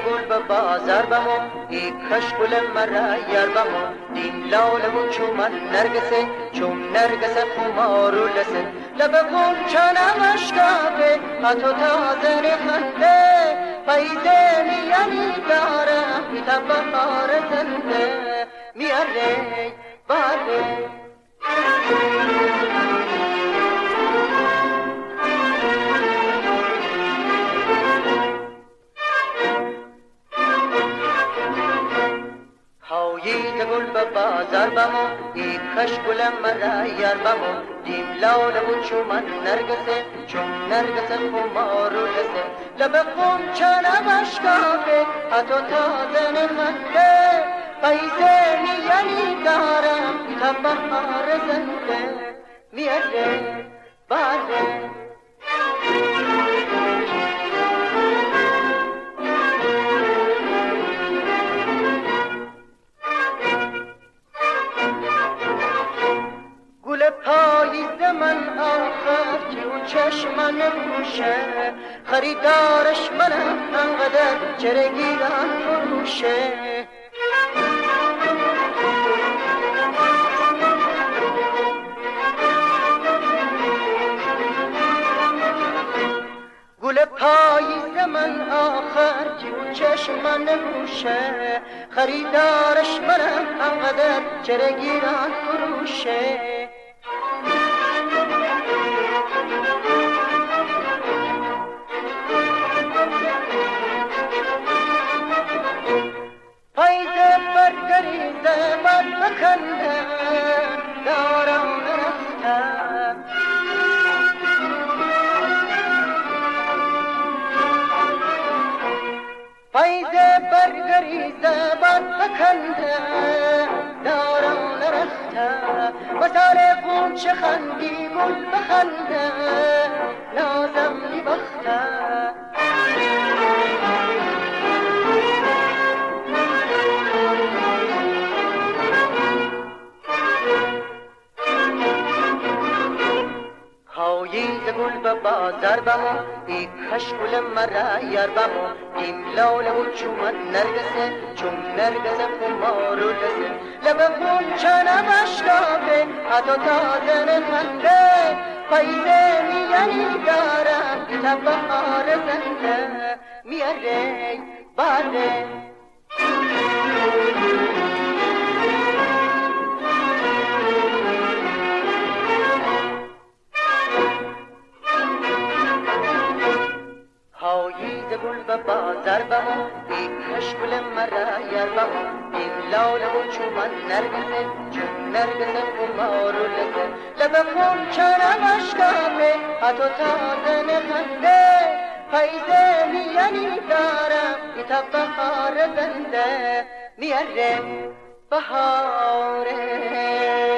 گل به بازار بمو ای کش گل مرا یار بمو دین لاله و چومن نرگسه چوم نرگسه خمارو لسه لب گل چانم اشکابه حتو تازه نخنده پایده میانی دارم بیتا بهار زنده میاره باره هاویید گل به بازار بمو ای کش گل مرا یار بمو دیم لاله و چومن نرگسه چون نرگسه خمارو لسه لب خون چانم اشکابه حتو تازه نخنده پایزه میانی دارم تا بهار زنده میاره باره گل پاییز من آخر که اون چشمن پوشه خریدارش منم انقدر چره گیرم فروشه گل پاییز من آخر که اون چشمن پوشه خریدارش منم انقدر چره گیرم فروشه پایزه برگریزه بر بکنده دارم نرفتم پایزه برگریزه بر بکنده دارم نرفتم مثال قونچه خندی گل بخنده نازم میبختم هاویید گل به بازار بمو ای کش گل مرا یار بمو دیم لاله و چومن نرگسه چون نرگسه خمارو لسه لب خون چانم اشکابه حتو تازه نخنده پایزه میانی دارم تا بهار زنده میاره باره هاویید گل به بازار بمو ای کش گل مرا یار بمو دیم لاله و چومن نرگسه چون نرگسه خمارو لسه لب خون چانم اشکابه حتو تازه نخنده پایزه میانی دارم بیتا بهار زنده میاره بهاره